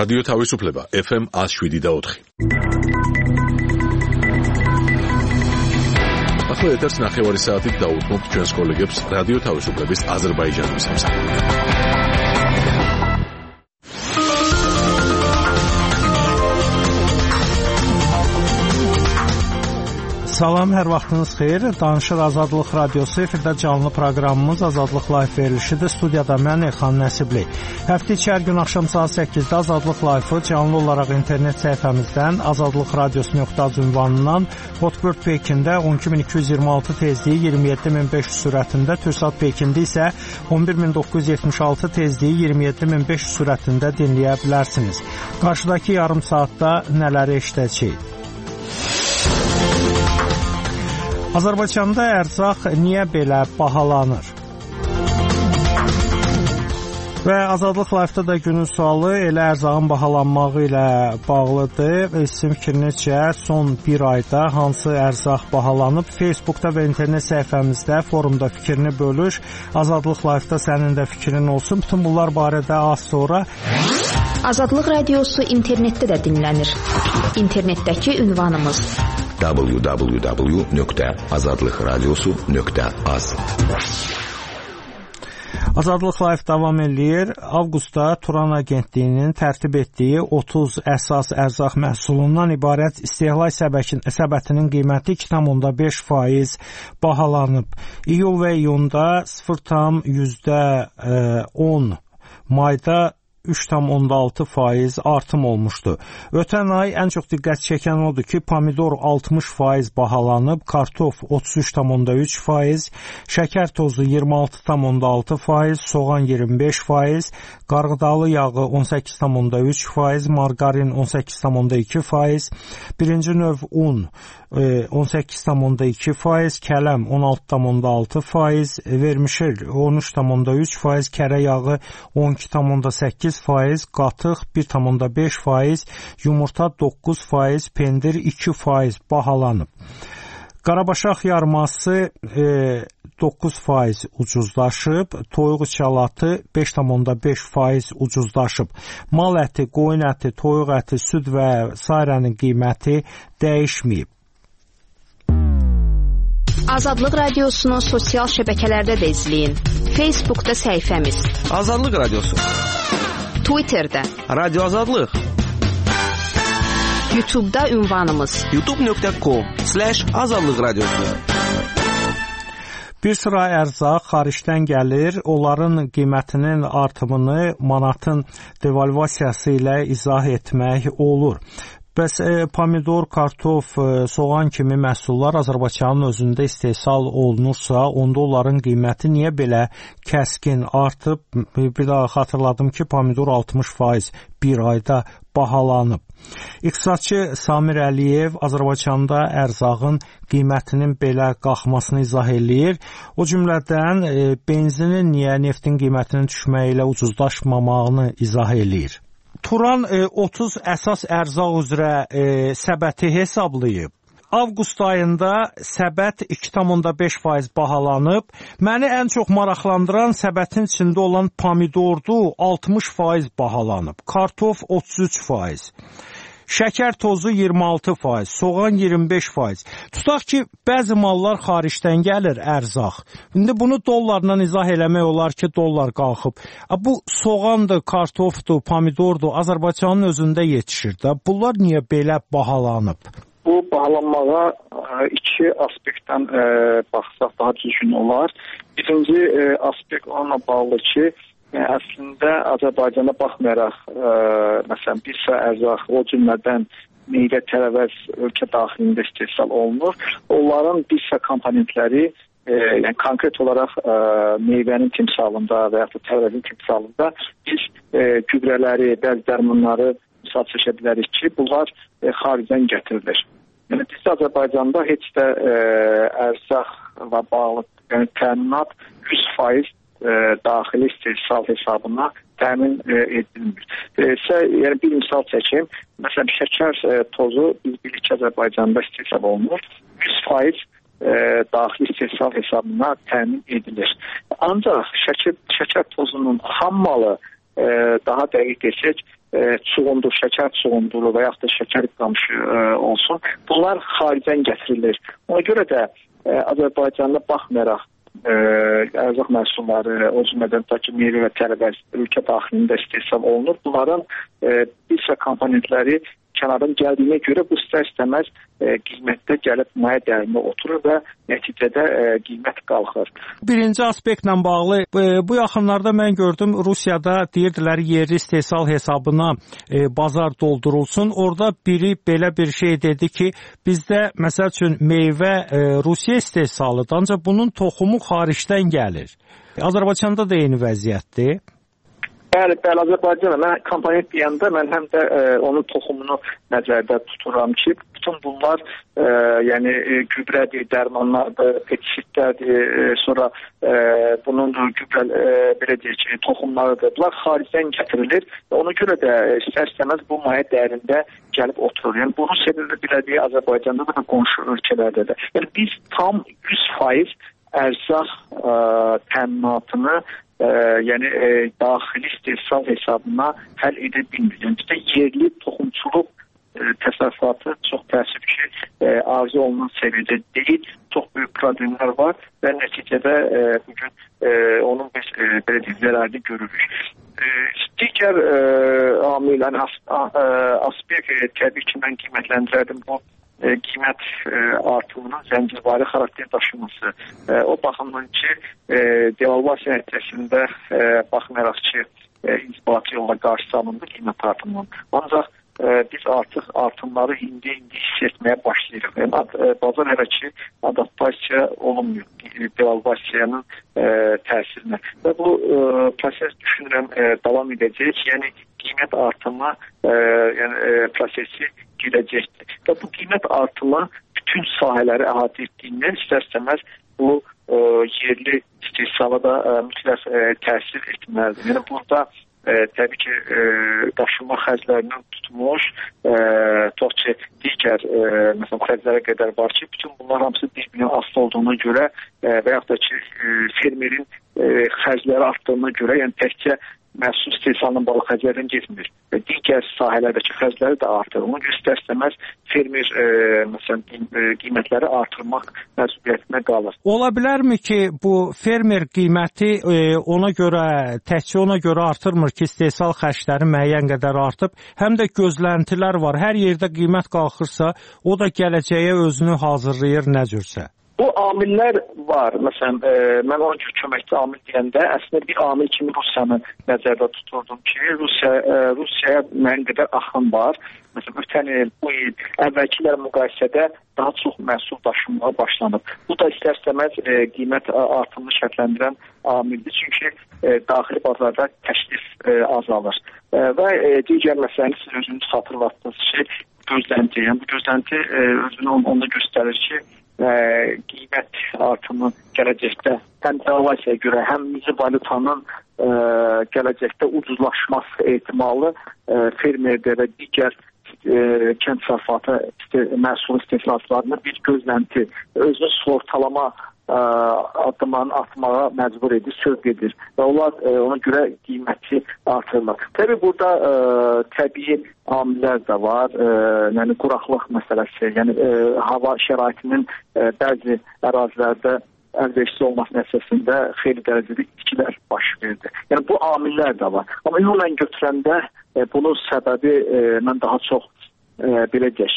რადიო თავისუფლება FM 107.4. ახლა ეთერს ნახევარი საათით დაუთმობთ ჩვენს კოლეგებს რადიო თავისუფლების აზერბაიჯანის სამსახურში. Salam, hər vaxtınız xeyir. Danışır Azadlıq Radiosu, efirdə canlı proqramımız Azadlıq Live verilişidir. Studiyada mən Elxan Nəsibli. Həftə içi hər gün axşam saat 8-də Azadlıq Live-ı canlı olaraq internet səhifəmizdən azadlıqradios.az ünvanından Hotbird Pekində 12226 tezliyi 27500 sürətində, Türksat Pekində isə 11976 tezliyi 27500 sürətində dinləyə bilərsiniz. Qarşıdakı yarım saatda nələri eşidəcəyik? Azərbaycanda ərzaq niyə belə bahalanır? Və Azadlıq Live-da da günün sualı elə ərzağın bahalanmağı ilə bağlıdır. Sizin fikrinizcə son bir ayda hansı ərzaq bahalanıb? Facebookda və internet səhifəmizdə, forumda fikrini bölüş. Azadlıq Live-da sənin də fikrin olsun. Bütün bunlar barədə az sonra. Azadlıq Radiosu internetdə də dinlənir. İnternetdəki ünvanımız www.azadlıqradiosu.az. Azadlıq Live davam eləyir. Avqustda Turan Agentliyinin tərtib etdiyi 30 əsas ərzaq məhsulundan ibarət istehlak səbətinin qiyməti 2,5% bahalanıb. İyul və iyunda 0,10%, mayda 3,6% artım olmuşdu. Ötən ay ən çox diqqət çəkən odur ki, pomidor 60% bahalanıb, kartof 33,3%, şəkər tozu 26,6%, soğan 25%, qarğıdalı yağı 18,3%, margarin 18,2%, birinci növ un 18,2%, kələm 16,6%, vermişil 13,3%, kərə yağı 12,8%, qatıq 1,5%, yumurta 9%, pendir 2% bahalanıb. Qarabaşaq yarması 9% ucuzlaşıb, toyuq içalatı 5,5% ucuzlaşıb. Mal əti, qoyun əti, toyuq əti, süd və sairənin qiyməti dəyişməyib. Azadlıq Radiosunu sosial şəbəkələrdə də izləyin. Facebookda səhifəmiz Azadlıq Radiosu, Twitterdə Radio Azadlıq, YouTube'da ünvanımız youtube.com/Azadlıq Radiosu. Bir sıra ərzaq xaricdən gəlir, onların qiymətinin artımını manatın devalvasiyası ilə izah etmək olur. Bəs pomidor, kartof, soğan kimi məhsullar Azərbaycanın özündə istehsal olunursa, onda onların qiyməti niyə belə kəskin artıb? Bir daha xatırladım ki, pomidor 60% bir ayda bahalanıb. İqtisadçı Samir Əliyev Azərbaycanda ərzağın qiymətinin belə qalxmasını izah eləyir. O cümlədən benzinin niyə neftin qiymətinin düşməyi ilə ucuzlaşmamağını izah eləyir. Turan 30 əsas ərzaq üzrə səbəti hesablayıb. Avqust ayında səbət 2,5% bahalanıb. Məni ən çox maraqlandıran səbətin içində olan pomidordu 60% bahalanıb. Kartof 33%. Şəkər tozu 26%, soğan 25%. Tutaq ki, bəzi mallar xaricdən gəlir ərzaq. İndi bunu dollarla izah eləmək olar ki, dollar qalxıb. Bu soğandır, kartofdur, pomidordur, Azərbaycanın özündə yetişir də. Bunlar niyə belə bahalanıb? Bu bahalanmağa iki aspektdən baxsaq daha düzgün olar. Birinci aspekt onunla bağlı ki, əslində Azərbaycana baxmayaraq, məsələn, bir sıra ərzaq, o cümlədən meyvə, tərəvəz ölkə daxilində istehsal olunur. Onların bir sıra komponentləri, yəni konkret olaraq meyvənin timsalında və yaxud da tərəvəzin timsalında biz gübrələri, bəzi dərmanları misal çəkə bilərik ki, bunlar xaricdən gətirilir. Yəni biz Azərbaycanda heç də ərzaqla bağlı təminat 100% daxili istehsal hesabına təmin edilmir. Yəni bir misal çəkim, məsələn şəkər tozu biz bilirik ki, Azərbaycanda istehsal olunur. 100% daxili istehsal hesabına təmin edilir. Ancaq şəkər tozunun ham malı daha dəqiq desək çuğundur, şəkər çuğunduru və yaxud da şəkər qamışı olsun, bunlar xaricdən gətirilir. Ona görə də Azərbaycanda baxmayaraq ərzaq məhsulları, o cümlədən ki, meyvə və tərəvəz ölkə daxilində istehsal olunur. Bunların bir sıra komponentləri kənardan gəldiyinə görə bu istər-istəməz qiymətdə gəlib maya dəyərinə oturur və nəticədə qiymət qalxır. Birinci aspektlə bağlı bu yaxınlarda mən gördüm Rusiyada deyirdilər yerli istehsal hesabına bazar doldurulsun. Orada biri belə bir şey dedi ki, bizdə məsəl üçün meyvə Rusiya istehsalıdır, ancaq bunun toxumu xaricdən gəlir. Azərbaycanda da eyni vəziyyətdir. Bəli, Azərbaycanda mən komponent deyəndə mən həm də onun toxumunu nəzərdə tuturam ki, bütün bunlar yəni gübrədir, dərmanlardır, pestisitlərdir, sonra bunun gübrə belə deyək ki, toxumlarıdır. Bunlar xaricdən gətirilir və ona görə də istər-istəməz bu maya dəyərində gəlib oturur. Yəni bu Rusiyada belədir, Azərbaycanda da qonşu ölkələrdə də. Yəni biz tam 100% ərzaq təminatını yəni daxili istehsal hesabına həll edə bilmirik. Yəni bizdə yerli toxumçuluq təsərrüfatı çox təəssüf ki, arzu olunan səviyyədə deyil. Çox böyük problemlər var və nəticədə bugün onun biz belə deyək, zərərini görürük. Digər amil, aspekt təbii ki, mən qiymətləndirərdim bu qiymət artımının zəncirvari xarakter daşıması. O baxımdan ki, devalvasiya nəticəsində baxmayaraq ki, inzibati yolla qarşısı alındı qiymət artımının. Ancaq biz artıq artımları indi hiss etməyə başlayırıq. Yəni, bazar hələ ki, adaptasiya olunmuyor devalvasiyanın təsirinə. Və bu proses düşünürəm davam edəcək. Yəni, qiymət artımı prosesi gedəcəkdir. Və bu qiymət artımı bütün sahələri əhatə etdiyindən istər-istəməz bu yerli istehsala da mütləq təsir etməlidir. Yəni burada təbii ki, daşınma xərclərindən tutmuş, digər məsələn xərclərə qədər var ki, bütün bunlar hamısı bir-birinin asılı olduğuna görə və yaxud da ki, fermerin xərcləri artdığına görə, yəni təkcə məhsul istehsalının bağlı xərclərdən getmir və digər sahələrdəki xərcləri də artırır. Onu istər-istəməz fermer məsələn qiymətləri artırmaq məcburiyyətinə qalır. Ola bilərmi ki, bu fermer qiyməti təkcə ona görə artırmır ki, istehsal xərcləri müəyyən qədər artıb, həm də gözləntilər var. Hər yerdə qiymət qalxırsa, o da gələcəyə özünü hazırlayır nə cürsə. Bu amillər var. Məsələn, mən onun ki, köməkçi amil deyəndə əslində bir amil kimi Rusiyanı nəzərdə tuturdum ki, Rusiyaya müəyyən qədər axın var. Məsələn, ötən il, bu il, əvvəlkilə müqayisədə daha çox məhsul daşınmağa başlanıb. Bu da istər-istəməz qiymət artımını şərtləndirən amildir. Çünki daxili bazarda təklif azalır. Və digər məsələni siz özünüz xatırlatdınız ki, gözlənti. Yəni, bu gözlənti özünü onda göstərir ki, qiymət artımı gələcəkdə həm devalvasiyaya görə, həm milli valyutanın gələcəkdə ucuzlaşması ehtimalı fermerdə və digər kənd təsərrüfatı məhsul istehsalçılarına bir gözlənti, özünü sığortalama addımlarını atmağa məcbur edir, sövq edir və onlar ona görə qiyməti artırırlar. Təbii burada təbii amillər də var, yəni quraqlıq məsələsi, yəni hava şəraitinin bəzi ərazilərdə əlverişsiz olması nəticəsində xeyli dərəcədə itkilər baş verdi. Yəni bu amillər də var. Amma ümumən götürəndə bunun səbəbi mən daha çox belə deyək,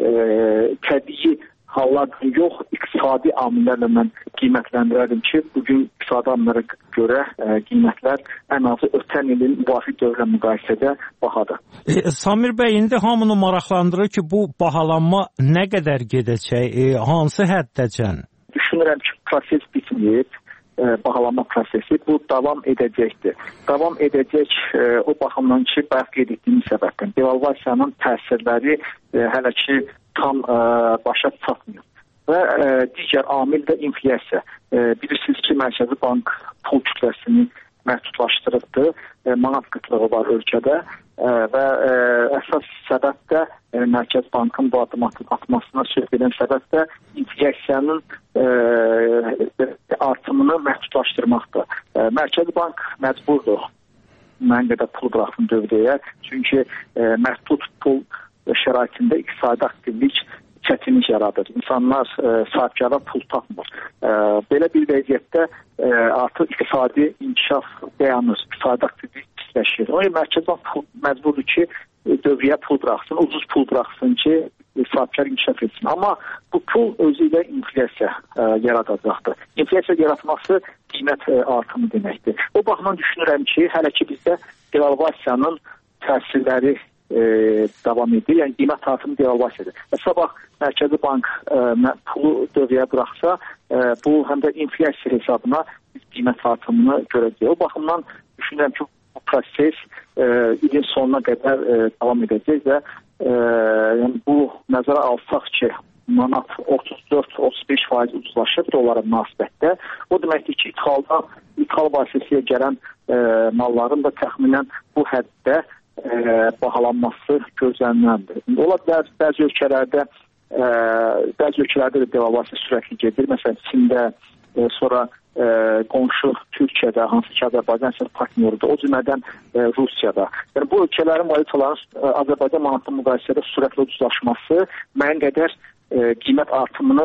təbii hallardan yox, iqtisadi amillərlə mən qiymətləndirərdim ki, bugün iqtisadi amillərə görə qiymətlər ən azı ötən ilin müvafiq dövrlə müqayisədə bahadır. Samir bəy, indi hamını maraqlandırır ki, bu bahalanma nə qədər gedəcək, hansı həddəcən? Düşünürəm ki, proses bitməyib, bahalanma prosesi bu davam edəcəkdir. Davam edəcək o baxımdan ki, bayaq qeyd etdiyim səbəbdən devalvasiyanın təsirləri hələ ki tam başa çatmıyor. Və digər amil də inflyasiya. Bilirsiniz ki, Mərkəzi Bank pul kütləsini məhdudlaşdırıbdır. Manat qıtlığı var ölkədə və əsas səbəb də Mərkəzi Bankın bu addım atmasına sövq edən səbəb də inflyasiyanın artımını məhdudlaşdırmaqdır. Mərkəzi Bank məcburdur mən qədər pul buraxsın dövrəyə. Çünki məhdud pul şəraitində iqtisadi aktivlik çətinlik yaradır. İnsanlar sahibkara pul tapmır. Belə bir vəziyyətdə artıq iqtisadi inkişaf dayanır, iqtisadi aktivlik pisləşir. O Mərkəzi Bank məcburdur ki, dövrəyə pul buraxsın, ucuz pul buraxsın ki, sahibkar inkişaf etsin. Amma bu pul özü ilə inflyasiya yaradacaqdır. İnflyasiya yaratması qiymət artımı deməkdir. O baxımdan düşünürəm ki, hələ ki bizdə devalvasiyanın təsirləri davam edir. Yəni qiymət artımı devalvasiyadır. Və sabah Mərkəzi Bank pulu dövrəyə buraxsa, bu həm də inflyasiya hesabına qiymət artımını görəcək. O baxımdan düşünürəm ki, bu proses ilin sonuna qədər davam edəcək və yəni bu nəzərə alsaq ki, manat 34-35% ucuzlaşır dolara münasibətdə. O deməkdir ki, ithal vasitəsilə gələn malların da təxminən bu həddə bahalanması gözləniləndir. Ola bilər bəzi ölkələrdə də devalvasiya sürətli gedir. Məsələn, Çində, sonra qonşu Türkiyədə, hansı ki Azərbaycan partnyorudur, o cümlədən Rusiyada. Yəni bu ölkələrin valyutaların Azərbaycan manatla müqayisədə sürətli ucuzlaşması müəyyən qədər qiymət artımını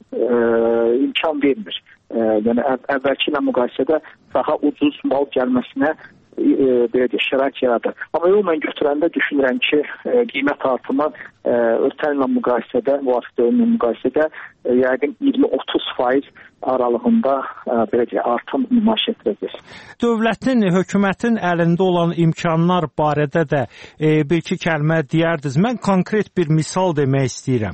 imkan vermir. Yəni əvvəlki ilə müqayisədə daha ucuz mal gəlməsinə şərait yaradır. Amma ümumən götürəndə düşünürəm ki, qiymət artımı ötən ilə müqayisədə, müvafiq dövrünlə müqayisədə yəqin 20-30% aralığında artım nümayiş etdirəcək. Dövlətin, hökumətin əlində olan imkanlar barədə də bir-iki kəlmə deyərdiniz. Mən konkret bir misal demək istəyirəm.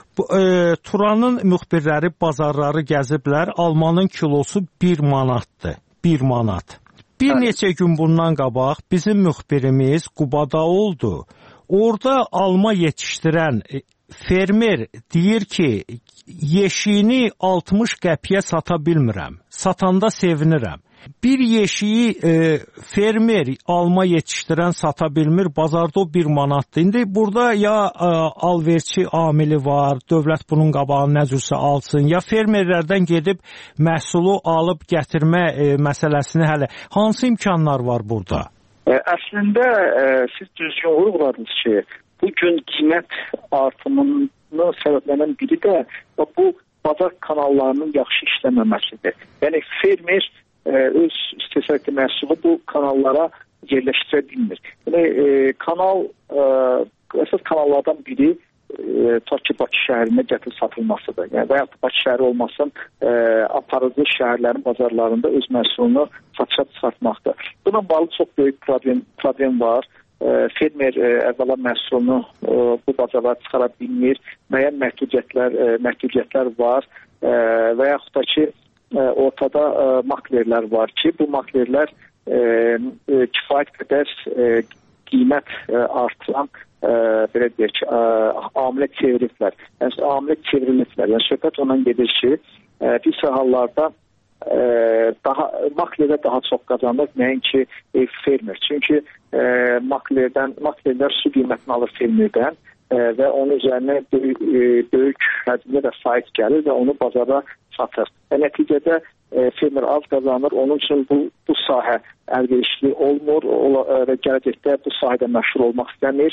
Turanın müxbirləri bazarları gəziblər. Almanın kilosu 1 manatdır. 1 manat. Bir neçə gün bundan qabaq bizim müxbirimiz Qubada oldu. Orada alma yetişdirən fermer deyir ki, yeşiyini 60 qəpiyə sata bilmirəm. Satanda sevinirəm. Bir yeşiyi fermer alma yetişdirən sata bilmir, bazarda o 1 manatdır. İndi burada ya alverçi amili var, dövlət bunun qabağını nə cürsə alsın, ya fermerlərdən gedib məhsulu alıb gətirmə məsələsini hələ. Hansı imkanlar var burada? Əslində siz düzgün vurğuladınız ki, bugün qiymət artımının səbəblənən biri də bu bazar kanallarının yaxşı işləməməsidir. Yəni fermer öz istehsalatı məhsulu bu kanallara yerləşdirə bilmir. Yəni əsas kanallardan biri Bakı şəhərinə gətirib satılmasıdır. Yəni və ya Bakı şəhəri olmasın, aparıcı şəhərlərin bazarlarında öz məhsulunu satışa çıxartmaqdır. Buna bağlı çox böyük problem var. Fermer əvvəla məhsulunu bu bazarlara çıxara bilmir. Müəyyən məhdudiyyətlər var və yaxud da ki, ortada maklerlər var ki, bu maklerlər kifayət qədər qiymət artıran belə deyək ki, amilə çeviriblər. Yəni amilə çevriliblər. Yəni söhbət ondan gedir ki, bir sıra hallarda maklerdə daha çox qazanır, nəinki fermer. Çünki maklerlər su qiymətini alır fermerdən və onun üzərinə böyük həcmdə də sahib gəlir və onu bazara satır. Və nəticədə fermer az qazanır, onun üçün bu sahə əlverişli olmur və gələcəkdə bu sahədə məşğul olmaq istəmir.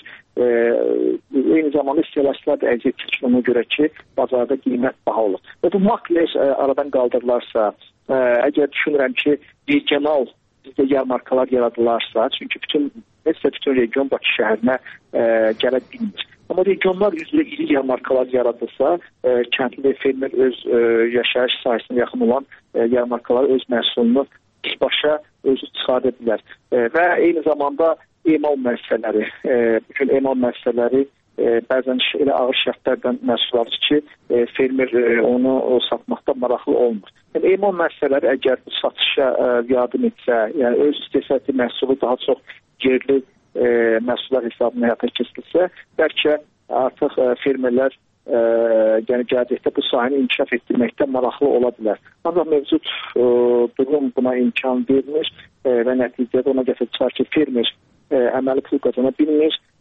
Eyni zamanda istehlakçılar da əziyyət çəkir ona görə ki, bazarda qiymət baha olur. Və bu makler aradan qaldırılarsa, əgər düşünürəm ki, regional bizdə yarmarkalar yaradılarsa, çünki bütün region Bakı şəhərinə gələ bilmir. Amma regionlar üzrə iri yarmarkalar yaradılsa, kəndli fermer öz yaşayış sahəsinə yaxın olan yarmarkalar öz məhsulunu birbaşa özü çıxarda bilər. Və eyni zamanda emal müəssisələri, bütün emal müəssisələri bəzən elə ağır şərtlərdən məsul alır ki, fermer onu satmaqda maraqlı olmur. Yəni, emal müəssisələri əgər bu satışa yardım etsə, yəni öz istehsalatı məhsulu daha çox yerli məhsullar hesabına həyata keçirilsə, bəlkə artıq fermerlər gələcəkdə bu sahəni inkişaf etdirməkdə maraqlı ola bilər. Ancaq mövcud durum buna imkan vermir və nəticədə ona gətirib çıxar ki, fermer əməli pul qazana bilmir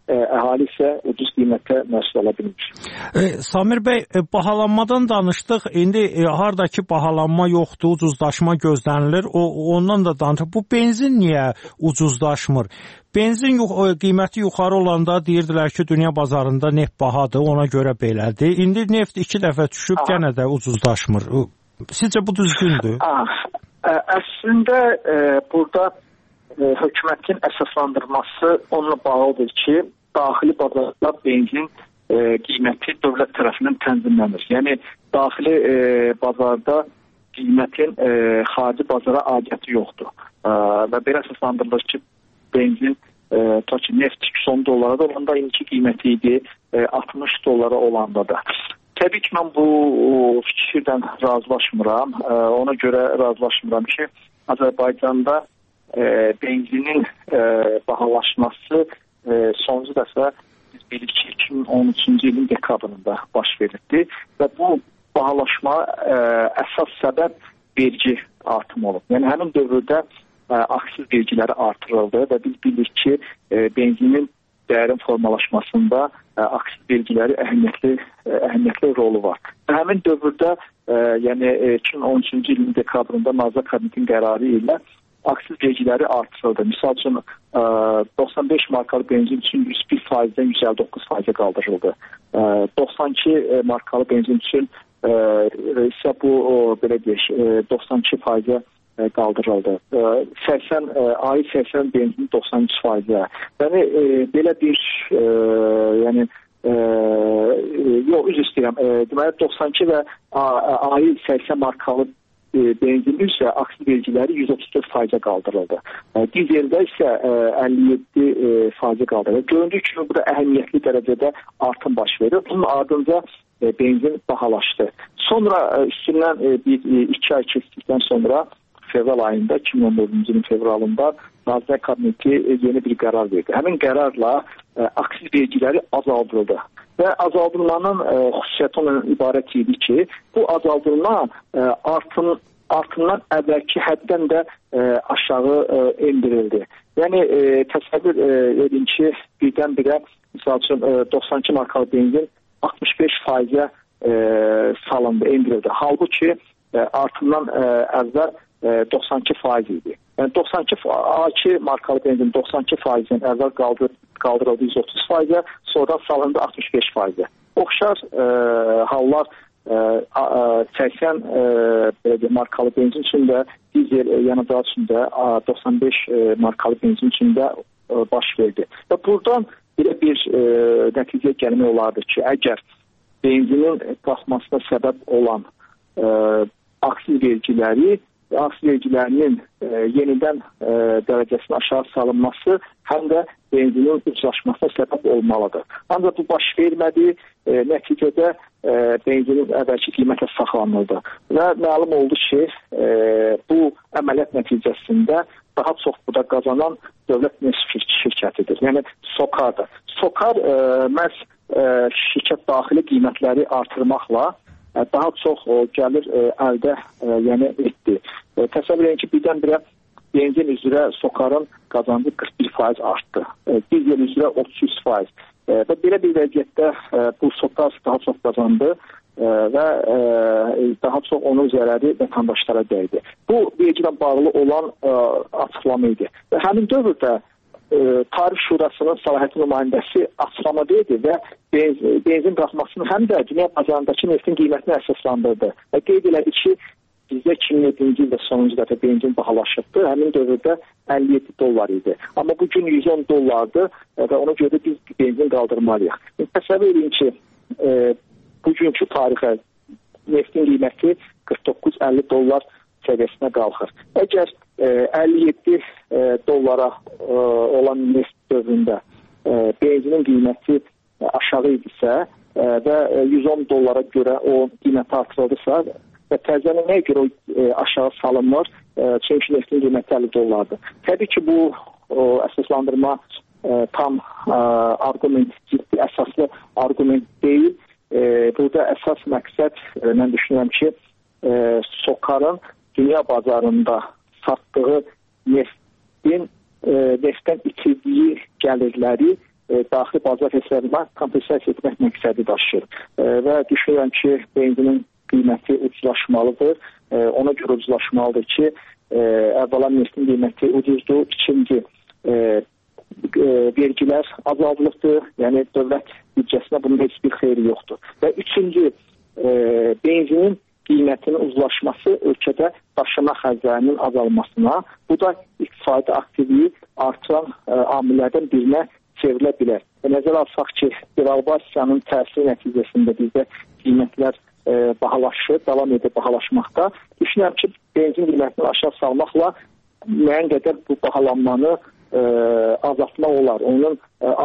əhali isə ucuz qiymətə məhsul ala bilmir. Samir bəy, bahalanmadan danışdıq. İndi hardakı bahalanma yoxdur, ucuzlaşma gözlənilir. Ondan da danışdıq. Bu benzin niyə ucuzlaşmır? Benzin qiyməti yuxarı olanda deyirdilər ki, dünya bazarında neft bahadır, ona görə belədir. İndi neft 2 dəfə düşüb, yenə də ucuzlaşmır. Sizcə bu düzgündür? Əslində burada hökumətin əsaslandırması onunla bağlıdır ki, daxili bazarda benzin qiyməti dövlət tərəfindən tənzimlənir. Yəni, daxili bazarda qiymətin xarici bazara aidiyyəti yoxdur. Və belə əsaslandırılır ki, benzin ta ki neft $110 da olanda indiki qiyməti idi 60 dolara olanda da. Təbii ki, mən bu fikirdən razılaşmıram. Ona görə razılaşmıram ki, Azərbaycanda benzinin bahalaşması sonuncu dəfə biz bilirik ki 2013-cü ilin dekabrında baş verildi və bu bahalaşma əsas səbəb vergi artımı olub. Yəni həmin dövrdə aksiz vergiləri artırıldı və biz bilirik ki benzinin dəyərin formalaşmasında aksiz vergiləri əhəmiyyətli rolu var. Həmin dövrdə yəni 2013-cü ilin dekabrında Nazirlər Kabinetinin qərarı ilə aksiz vergiləri artırıldı. Misal üçün 95 markalı benzin üçün 101%-dən 159%-ə qaldırıldı. 92 markalı benzin üçün isə bu belə deyək 92%-ə qaldırıldı. 80 benzin 93%-ə. Yəni belə bir yəni üzr istəyirəm. Deməli 92 və ayı 80 markalı benzin isə aksiz vergiləri 134%-ə qaldırıldı. Dizeldə isə 57%-ə qaldırıldı. Göründüyü kimi burada əhəmiyyətli dərəcədə artım baş verir. Bunun ardınca benzin bahalaşdı. Sonra üstündən 2 ay keçdikdən sonra fevral ayında, 2014-cü ilin fevralında Nazirlər Kabineti yeni bir qərar verdi. Həmin qərarla aksiz vergiləri azaldıldı. Və azaldılmanın xüsusiyyəti ondan ibarət idi ki, bu azaldılma artımdan əvvəlki həddən də aşağı endirildi. Yəni təsəvvür edin ki, birdən-birə misal üçün 92 markalı benzin 65%-ə salındı, endirildi. Halbuki artımdan əvvəl 92% idi. Yəni 92 markalı benzin 92%-dən əvvəl qaldırıldı 130%-ə, sonradan salındı 65%-ə. Oxşar hallar 80 markalı benzin üçün də, dizel yanıcı üçün də 95 markalı benzin üçün də baş verdi. Və buradan belə bir nəticə gəlmək olardı ki, əgər benzinin qalxmasına səbəb olan aksiz vergilərinin yenidən dərəcəsinin aşağı salınması həm də benzinin ucuzlaşmasına səbəb olmalıdır. Ancaq bu baş vermədi, nəticədə benzinin əvvəlki qiymətə saxlanıldı. Və məlum oldu ki, bu əməliyyat nəticəsində daha çox burada qazanan dövlət neft şirkətidir. Yəni SOCAR-dır. SOCAR məhz şirkət daxili qiymətləri artırmaqla daha çox gəlir əldə etdi. Təsəvvür edin ki, birdən-birə benzin üzrə SOCAR-ın qazancı 41% artdı. Dizel üzrə 33%. Və belə bir vəziyyətdə bu SOCAR daha çox qazandı və daha çox onun zərəri vətəndaşlara dəydi. Bu vergilə bağlı olan açıqlama idi. Və həmin dövrdə Tarif Şurasının səlahiyyətli nümayəndəsi açıqlama verdi və benzin qalxmasını həm də dünya bazarındakı neftin qiymətini əsaslandırdı. Və qeyd elədi ki, bizdə 2007-ci ildə sonuncu dəfə benzin bahalaşıbdı. Həmin dövrdə $57 idi. Amma bugün $110 və ona görə biz benzin qaldırmalıyıq. Təsəvvür edin ki, bugünkü tarixə neftin qiyməti $49-50 səviyyəsinə qalxır. Əgər $57 olan neft dövründə benzinin qiyməti aşağı idisə və $110 görə o qiymət artırıldısa və təzədən nəyə görə aşağı salınmır? Çünki neftin qiyməti $50-dır. Təbii ki, bu əsaslandırma tam arqument, ciddi əsaslı arqument deyil. Burada əsas məqsəd, mən düşünürəm ki, SOCAR-ın dünya bazarında satdığı neftdən itirdiyi gəlirləri daxili bazar hesabına kompensasiya etmək məqsədi daşıyır. Və düşünürəm ki, benzinin qiyməti ucuzlaşmalıdır. Ona görə ucuzlaşmalıdır ki, əvvəla neftin qiyməti ucuzdur. İkinci, vergilər azaldılıqdır. Yəni, dövlət büdcəsinə bunun heç bir xeyri yoxdur. Və üçüncü, benzinin qiymətinin uzlaşması ölkədə daşıma xərclərinin azalmasına, bu da iqtisadi aktivliyi artıran amillərdən birinə çevrilə bilər. Nəzərə alsaq ki, devalvasiyanın təsiri nəticəsində bizdə qiymətlər bahalaşır, davam edir bahalaşmaqda. Düşünürəm ki, benzin qiymətini aşağı salmaqla müəyyən qədər bu bahalanmanı azaltmaq olar. Onun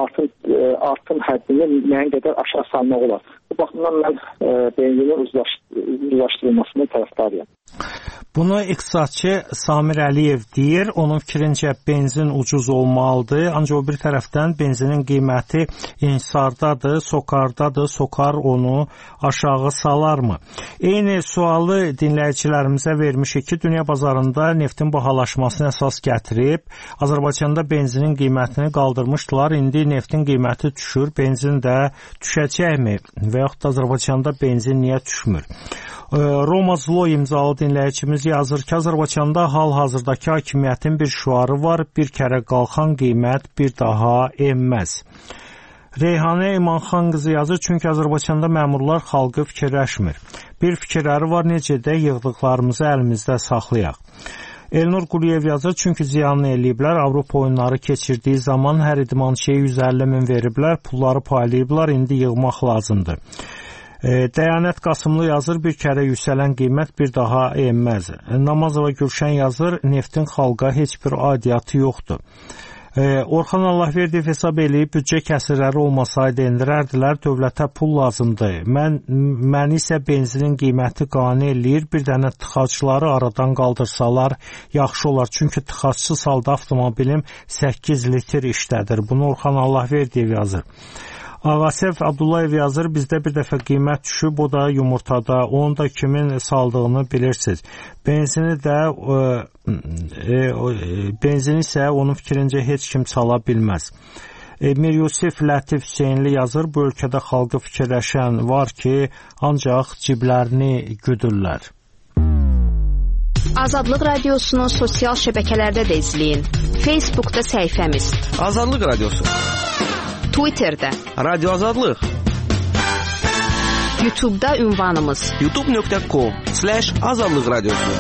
artım həddini müəyyən qədər aşağı salmaq olar. Bu baxımdan mən benzinin uzlaşdırılmasının tərəfdarıyam. Bunu iqtisadçı Samir Əliyev deyir. Onun fikrincə benzin ucuz olmalıdır. Ancaq o bir tərəfdən benzinin qiyməti inhisardadır, sokardadır. Sokar onu aşağı salarmı? Eyni sualı dinləyicilərimizə vermişik ki, dünya bazarında neftin bahalaşmasına əsas gətirib, Azərbaycanda benzinin qiymətini qaldırmışdılar. İndi neftin qiyməti düşür, benzin də düşəcəkmi? Və yaxud da Azərbaycanda benzin niyə düşmür? Roma Zlo imzalı dinləyicimiz yazır ki, Azərbaycanda hal-hazırdakı hakimiyyətin bir şüarı var, bir kərə qalxan qiymət bir daha enməz. Reyhanə İmanxan qızı yazır, çünki Azərbaycanda məmurlar xalqı fikirləşmir. Bir fikirləri var, necə də yığdıqlarımızı əlimizdə saxlayaq. Elnur Quliyev yazır, çünki ziyanını eləyiblər, Avropa oyunları keçirdiyi zaman hər idmançıya 150 min veriblər, pulları paylayıblar, indi yığmaq lazımdır. Dəyanət Qasımlı yazır, bir kərə yüksələn qiymət bir daha enməz. Namazova Gülşən yazır, neftin xalqa heç bir aidiyyatı yoxdur. Orxan Allahverdiyev hesab eləyib, büdcə kəsirləri olmasaydı endirərdilər, dövlətə pul lazımdır. Məni isə benzinin qiyməti qane eləyir, bir dənə tıxacları aradan qaldırsalar yaxşı olar. Çünki tıxacçı salda avtomobilim 8 litr işlədir. Bunu Orxan Allahverdiyev yazır. Ağasef Abdullayev yazır, bizdə bir dəfə qiymət düşüb, o da yumurtada, onu da kimin saldığını bilirsiniz. Benzini isə onun fikrincə heç kim sala bilməz. Mir Yusif Lətif Hüseynli yazır, bu ölkədə xalqı fikirləşən var ki, ancaq ciblərini güdürlər. Azadlıq Radiosunu sosial şəbəkələrdə də izləyin. Facebookda səhifəmiz Azadlıq Radiosu, Twitterdə Radyo Azadlıq, YouTube'da ünvanımız youtube.com/Azadlıq Radiosu.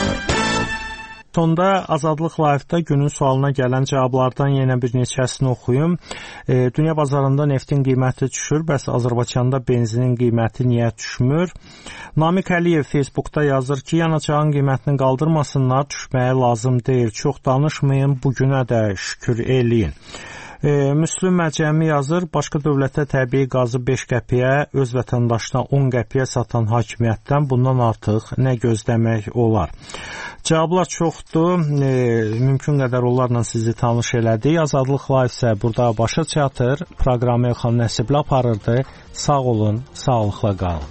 Sonda Azadlıq Live-da günün sualına gələn cavablardan yenə bir neçəsini oxuyum. Dünya bazarında neftin qiyməti düşür, bəs Azərbaycanda benzinin qiyməti niyə düşmür? Namiq Əliyev Facebookda yazır ki, yanacağın qiymətini qaldırmasınlar, düşməyə lazım deyil. Çox danışmayın, bugünə də şükür eləyin. Müslüm Məcəmi yazır, başqa dövlətə təbii qazı 5 qəpiyə, öz vətəndaşına 10 qəpiyə satan hakimiyyətdən bundan artıq nə gözləmək olar? Cavablar çoxdur, mümkün qədər onlarla sizi tanış elədik. Azadlıq Live isə burada başa çatır, proqramı Elxan Nəsiblə aparırdı. Sağ olun, sağlıqla qalın.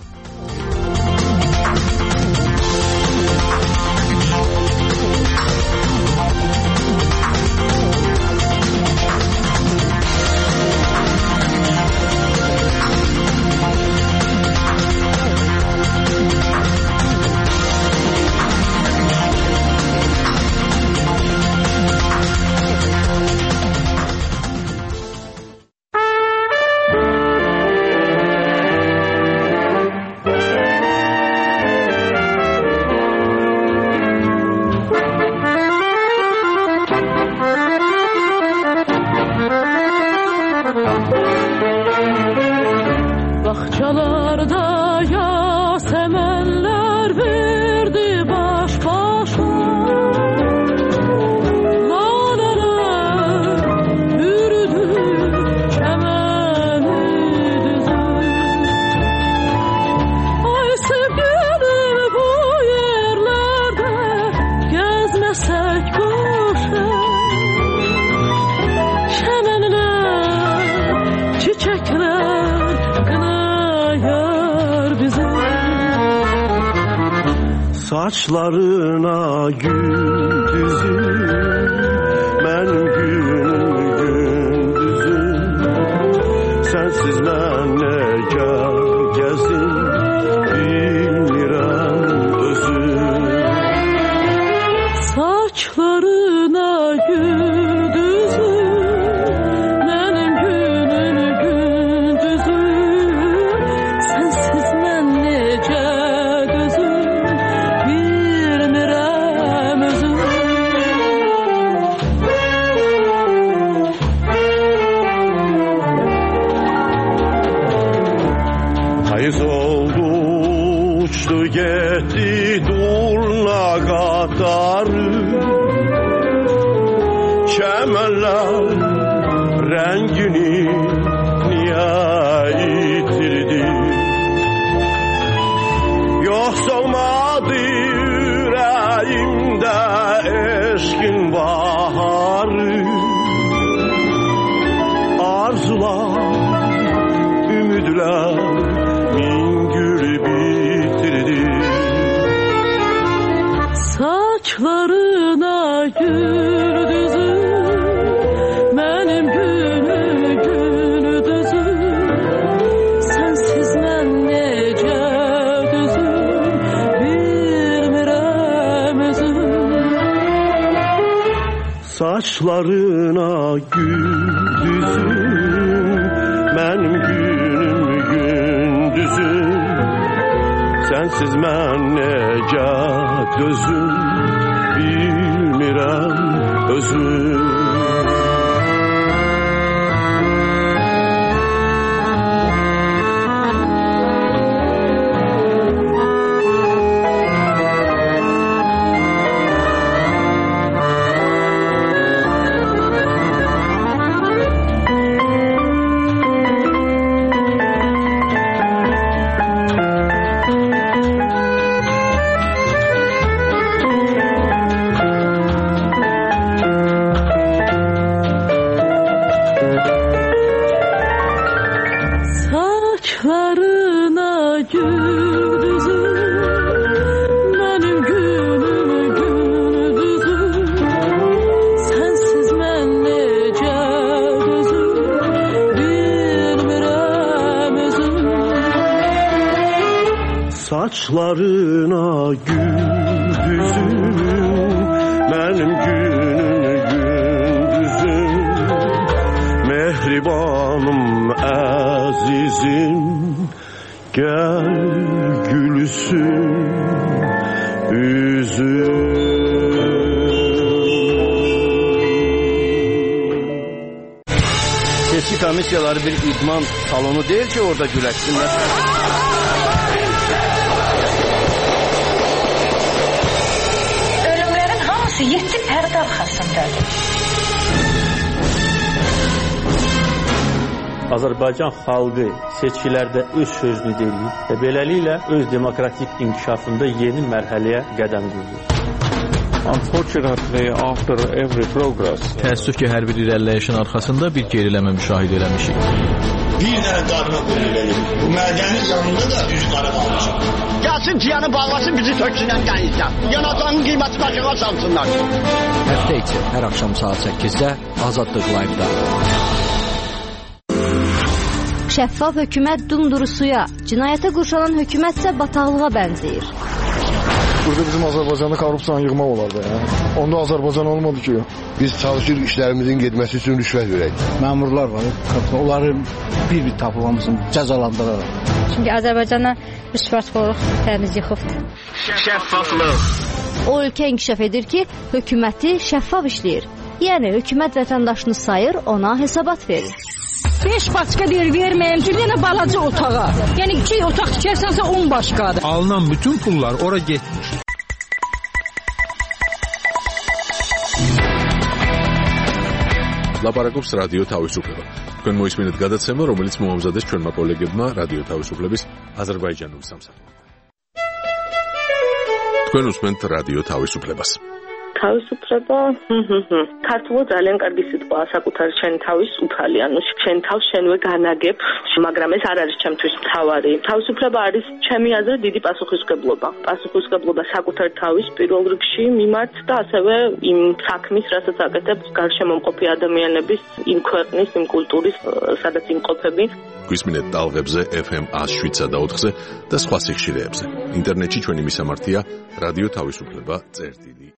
Saçlarına gül düzüm, mən günüm gündüzüm. Sensiz mən necə gəzim, bilmirəm özüm. Saçlarına gül düzür, mənim günüm gündüzür. Sensiz mən necə dözüm, bilmirəm özüm. Payız oldu, uçtu getdi durna qatarı. Çəmənlər rəngini niyə itirdi? Yoxsa olmadı ürəyimdə eşqin baharı. Arzular, ümidlər min gül bitirdi. Saçlarına gül düzür, mənim günüm gündüzür. Sensiz mən necə dözüm, bilmirəm özüm. Saçlarına gül düzür, mənim günüm gündüzür. Sensiz mən necə dözüm, bilmirəm özüm. Saçlarına gül düzür, mənim günüm gündüzür. Sensiz mən necə dözüm, bilmirəm özüm. Saçlarına gül düzür, mənim günüm gündüzür. Mehribanım, əzizim, gəl gülsün üzüm. Seçki komissiyaları bir idman salonu değil ki orada güləşsinlər. Ölümlərin hamısı 7 pərdə arxasındadır. Azərbaycan xalqı seçkilərdə öz sözünü deyir və beləliklə öz demokratik inkişafında yeni mərhələyə qədəm qoyur. Unfortunately, after every progress, təəssüf ki, hər bir irəliləyişin arxasında bir geriləmə müşahidə eləmişik. Bir dənə qarına qoyulur. Bu mədənin yanında da düz qarı qalmışıq. Gəlsin ciyanı bağlasın, bizi töksünən dənizdən. Yanacağın qiyməti başına salsınlar. Həftə içi hər axşam saat 8-də Azadlıq Live-da. Şəffaf hökumət dumduru suya, cinayətə qurşanan hökumətsə bataqlığa bənzəyir. Burada bizim Azərbaycanda korrupsiyanı yığmaq olardı ya. Onda Azərbaycan olmadı ki. Biz çalışırıq işlərimizin getməsi üçün rüşvət verək. Məmurlar var, onları bir-bir tapılamızın cəzalandıraraq. Çünki Azərbaycana rüşvətxorluq təmiz yıxıbdır. Şəffaflıq. O ölkə inkişaf edir ki, hökuməti şəffaf işləyir. Yəni hökumət vətəndaşını sayır, ona hesabat verir. 5 başqa deyir, verməyəm ki, yenə balaca otağa. Yəni 2 otaq tikərsənsə 10 başqadır. Alınan bütün pullar ora getmiş. ლაპარაკობს რადიო თავისუფლება. თქვენ მოისმინეთ გადაცემა, რომელიც მოამზადეს ჩვენმა კოლეგებმა რადიო თავისუფლების აზერბაიჯანული სამსახური. თქვენ უსმენთ რადიო თავისუფლებას. თავისუფლება ქართულად ძალიან კარგი სიტყვაა საკუთარი შენი თავის უფალი, ანუ შენ თავს შენვე განაგებ, მაგრამ ეს არ არის ჩემთვის მთავარი. თავისუფლება არის ჩემი აზრით დიდი პასუხისმგებლობა. პასუხისმგებლობა საკუთარი თავის პირველ რიგში მიმართ და ასევე იმ საქმის, რასაც აკეთებ გარშემო მყოფი ადამიანების, იმ ქვეყნის, იმ კულტურის, სადაც იმყოფები. გვისმინეთ ტალღებზე FM 107.4-ზე და სხვა სიხშირეებზე. ინტერნეტში ჩვენი მისამართია რადიო თავისუფლება წერტილი.